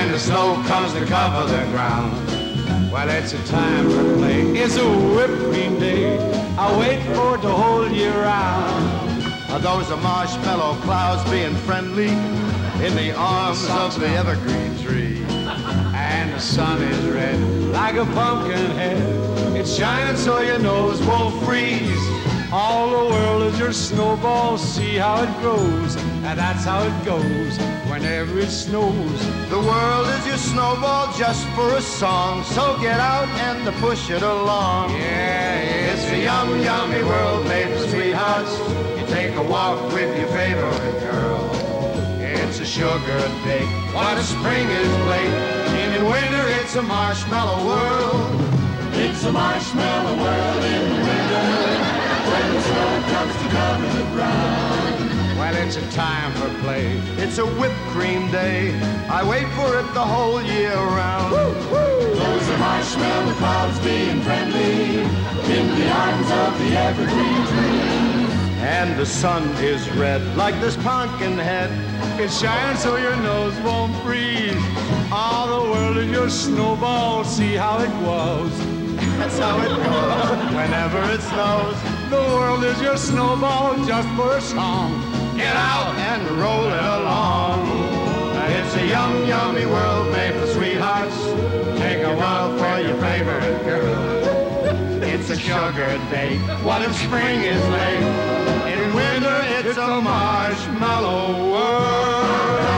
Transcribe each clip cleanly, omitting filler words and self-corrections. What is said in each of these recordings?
and the snow comes to cover the ground. Well, it's a time for play. It's a whipped cream day. I wait for it the whole year round. Those are marshmallow clouds being friendly in the arms of the evergreen tree. And the sun is red like a pumpkin head. It's shining so your nose won't freeze. All the world is your snowball, see how it grows. And that's how it goes whenever it snows. The world is your snowball just for a song, so get out and push it along. Yeah, It's a yum, yummy world made for sweethearts. You take a walk with your favorite girl. It's a sugar day, what a spring is late. In winter it's a marshmallow world. It's a marshmallow world in the winter, when the snow comes to cover the ground. well, it's a time for play. It's a whipped cream day. I wait for it the whole year round. Those are marshmallow clouds being friendly in the arms of the evergreen tree. And the sun is red like this pumpkin head. It's shining so your nose won't freeze. All the world is your snowball, see how it grows. That's how it goes whenever it snows. The world is your snowball just for a song. Get out and roll it along. It's a yum, yummy world made for sweethearts. Take a walk for your favorite girl. It's a sugar day, what if spring is late. In winter it's a marshmallow world.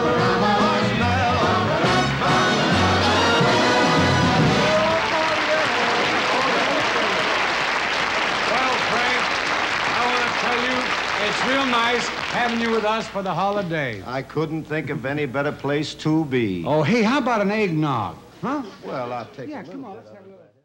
It's real nice having you with us for the holiday. I couldn't think of any better place to be. Oh, hey, how about an eggnog? Huh? Well, I'll take Yeah, a little come on, bit let's of have a it. little.